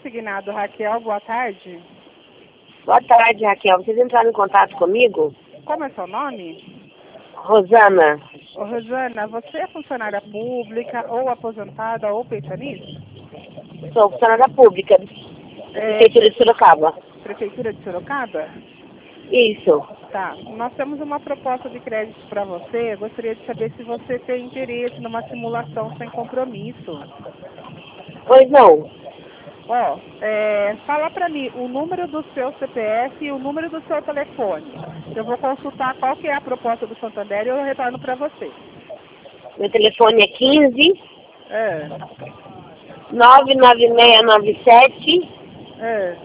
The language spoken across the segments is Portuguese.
consignado, Raquel, boa tarde. Boa tarde, Raquel. Vocês entraram em contato comigo? Como é seu nome? Rosana. Ô, Rosana, você é funcionária pública, ou aposentada, ou pensionista? Sou funcionária pública da Prefeitura de Sorocaba. Prefeitura de Sorocaba? Isso. Tá. Nós temos uma proposta de crédito para você. Eu gostaria de saber se você tem interesse numa simulação sem compromisso. Pois não. Ó, fala para mim o número do seu CPF e o número do seu telefone. Eu vou consultar qual que é a proposta do Santander e eu retorno para você. Meu telefone é 15 É, 99697 é,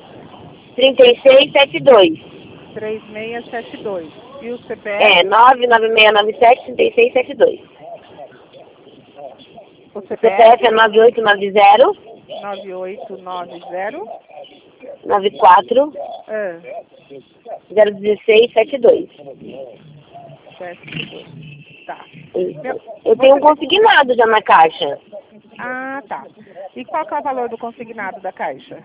3672. 3672. E o CPF? É, 99697 3672. O O CPF? CPF é 9890 9890 94 é, 016 72. 72. Tá. Isso. Meu- Eu tenho um consignado já na caixa. Ah, tá. E qual que é o valor do consignado da Caixa?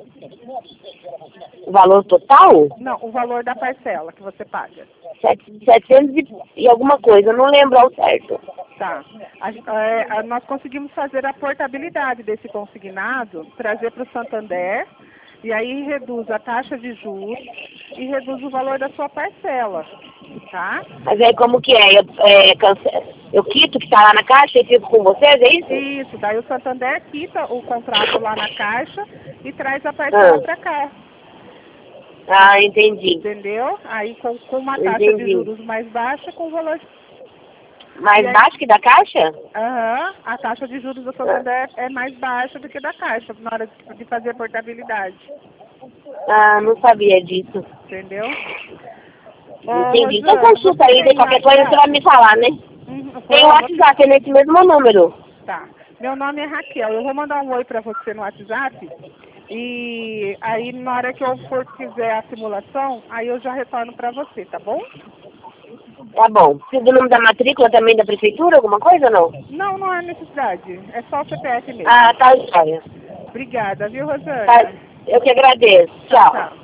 O valor total? Não, o valor da parcela que você paga. 700 e alguma coisa, eu não lembro ao certo. Tá. Nós conseguimos fazer a portabilidade desse consignado, trazer para o Santander, e aí reduz a taxa de juros e reduz o valor da sua parcela, tá? Mas aí como que é? Eu quito o que está lá na caixa e fico com vocês, é isso? Isso, daí o Santander quita o contrato lá na Caixa e traz a parcela para cá, Ah, entendi. entendeu? Aí com uma taxa Entendi. de juros mais baixa, com o valor... Mais E aí- baixo que da caixa? Aham, a taxa de juros do Santander é mais baixa do que da Caixa na hora de fazer a portabilidade, Ah, não sabia disso. entendeu? Entendi. Então Rosana, consulta você aí, de tem qualquer coisa você WhatsApp? vai me falar, né? Tem o WhatsApp, é nesse mesmo número. Tá. Meu nome é Raquel. Eu vou mandar um oi pra você no WhatsApp. E aí, na hora que eu for fizer a simulação, aí eu já retorno pra você, tá bom? Tá bom. Precisa do nome da matrícula também da prefeitura, alguma coisa ou não? Não, não há necessidade. É só o CPF mesmo. Ah, tá, joia. Obrigada, viu, Rosana? Tá, eu que agradeço. Tchau. Tchau.